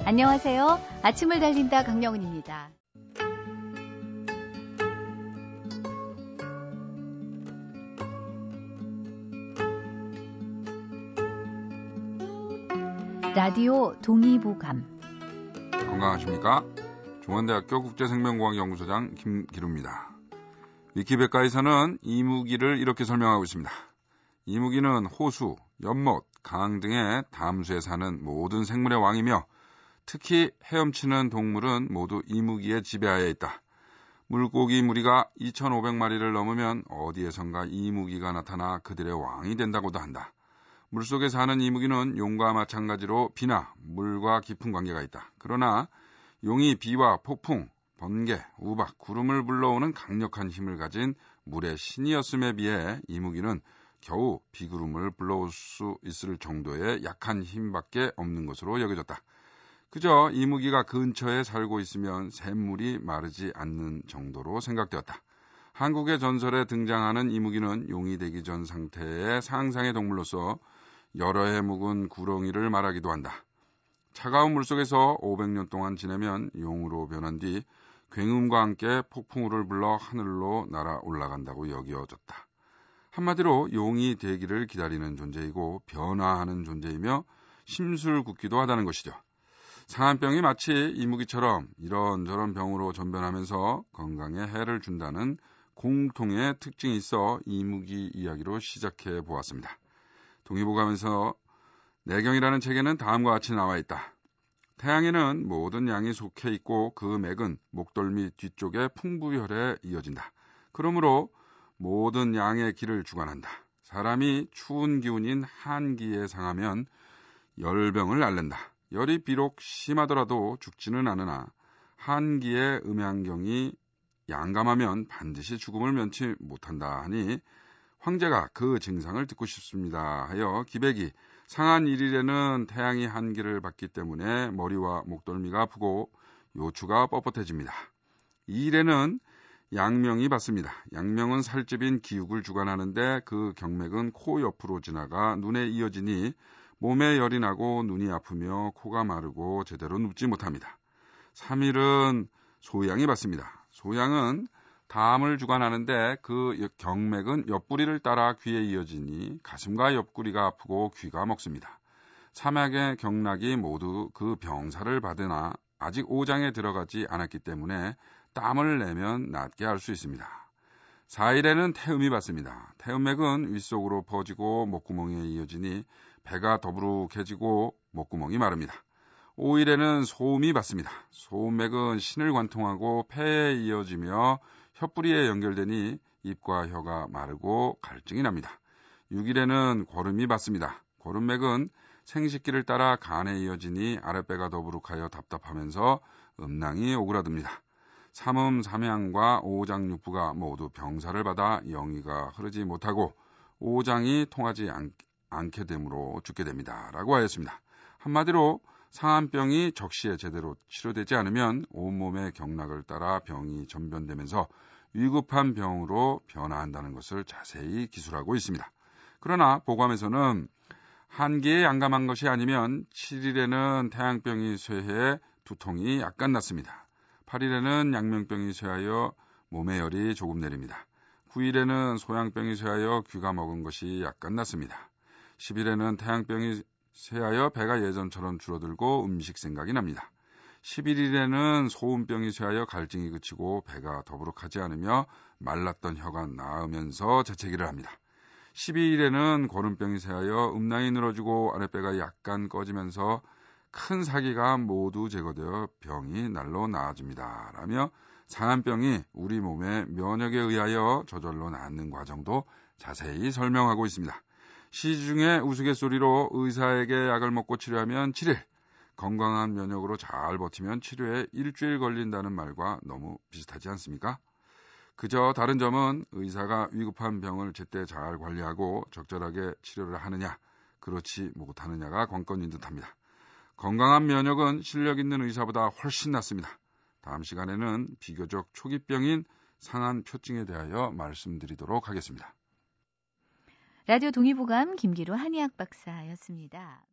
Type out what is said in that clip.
안녕하세요. 아침을 달린다 강명은입니다. 라디오 동의보감. 건강하십니까? 중원대학교 국제생명공학연구소장 김기루입니다. 위키백과에서는 이무기를 이렇게 설명하고 있습니다. 이무기는 호수, 연못, 강 등의 담수에 사는 모든 생물의 왕이며 특히 헤엄치는 동물은 모두 이무기에 지배하여 있다. 물고기 무리가 2,500마리를 넘으면 어디에선가 이무기가 나타나 그들의 왕이 된다고도 한다. 물속에 사는 이무기는 용과 마찬가지로 비나 물과 깊은 관계가 있다. 그러나 용이 비와 폭풍, 번개, 우박, 구름을 불러오는 강력한 힘을 가진 물의 신이었음에 비해 이무기는 겨우 비구름을 불러올 수 있을 정도의 약한 힘밖에 없는 것으로 여겨졌다. 그저 이무기가 근처에 살고 있으면 샘물이 마르지 않는 정도로 생각되었다. 한국의 전설에 등장하는 이무기는 용이 되기 전 상태의 상상의 동물로서 여러 해 묵은 구렁이를 말하기도 한다. 차가운 물속에서 500년 동안 지내면 용으로 변한 뒤 굉음과 함께 폭풍우를 불러 하늘로 날아 올라간다고 여겨졌다. 한마디로 용이 되기를 기다리는 존재이고 변화하는 존재이며 심술궂기도 하다는 것이죠. 상한병이 마치 이무기처럼 이런저런 병으로 전변하면서 건강에 해를 준다는 공통의 특징이 있어 이무기 이야기로 시작해 보았습니다. 동의보감에서 내경이라는 책에는 다음과 같이 나와 있다. 태양에는 모든 양이 속해 있고 그 맥은 목덜미 뒤쪽에 풍부혈에 이어진다. 그러므로 모든 양의 기를 주관한다. 사람이 추운 기운인 한기에 상하면 열병을 앓는다. 열이 비록 심하더라도 죽지는 않으나 한기의 음양경이 양감하면 반드시 죽음을 면치 못한다 하니 황제가 그 증상을 듣고 싶습니다 하여 기백이 상한 1일에는 태양이 한기를 받기 때문에 머리와 목덜미가 아프고 요추가 뻣뻣해집니다. 2일에는 양명이 받습니다. 양명은 살집인 기육을 주관하는데 그 경맥은 코 옆으로 지나가 눈에 이어지니 몸에 열이 나고 눈이 아프며 코가 마르고 제대로 눕지 못합니다. 3일은 소양이 받습니다. 소양은 담을 주관하는데 그 경맥은 옆구리를 따라 귀에 이어지니 가슴과 옆구리가 아프고 귀가 먹습니다. 삼약의 경락이 모두 그 병사를 받으나 아직 오장에 들어가지 않았기 때문에 땀을 내면 낫게 할 수 있습니다. 4일에는 태음이 받습니다. 태음맥은 윗속으로 퍼지고 목구멍에 이어지니 배가 더부룩해지고 목구멍이 마릅니다. 5일에는 소음이 받습니다. 소음맥은 신을 관통하고 폐에 이어지며 혀뿌리에 연결되니 입과 혀가 마르고 갈증이 납니다. 6일에는 고름이 받습니다. 고름맥은 생식기를 따라 간에 이어지니 아랫배가 더부룩하여 답답하면서 음낭이 오그라듭니다. 삼음, 삼양과 오장육부가 모두 병사를 받아 영이가 흐르지 못하고 오장이 통하지 않게 되므로 죽게 됩니다. 라고 하였습니다. 한마디로 상한병이 적시에 제대로 치료되지 않으면 온몸의 경락을 따라 병이 전변되면서 위급한 병으로 변화한다는 것을 자세히 기술하고 있습니다. 그러나 보감에서는 한기에 양감한 것이 아니면 7일에는 태양병이 쇠해 두통이 약간 났습니다. 8일에는 양명병이 쇠하여 몸에 열이 조금 내립니다. 9일에는 소양병이 쇠하여 귀가 먹은 것이 약간 났습니다. 10일에는 태양병이 쇠하여 배가 예전처럼 줄어들고 음식 생각이 납니다. 11일에는 소음병이 쇠하여 갈증이 그치고 배가 더부룩하지 않으며 말랐던 혀가 나으면서 재채기를 합니다. 12일에는 고름병이 쇠하여 음낭이 늘어지고 아랫배가 약간 꺼지면서 큰 사기가 모두 제거되어 병이 날로 나아집니다. 라며 상한병이 우리 몸의 면역에 의하여 저절로 낫는 과정도 자세히 설명하고 있습니다. 시중의 우스갯소리로 의사에게 약을 먹고 치료하면 7일, 건강한 면역으로 잘 버티면 치료에 일주일 걸린다는 말과 너무 비슷하지 않습니까? 그저 다른 점은 의사가 위급한 병을 제때 잘 관리하고 적절하게 치료를 하느냐, 그렇지 못하느냐가 관건인 듯합니다. 건강한 면역은 실력 있는 의사보다 훨씬 낫습니다. 다음 시간에는 비교적 초기병인 상한 표증에 대하여 말씀드리도록 하겠습니다. 라디오 동의보감 김기루 한의학 박사였습니다.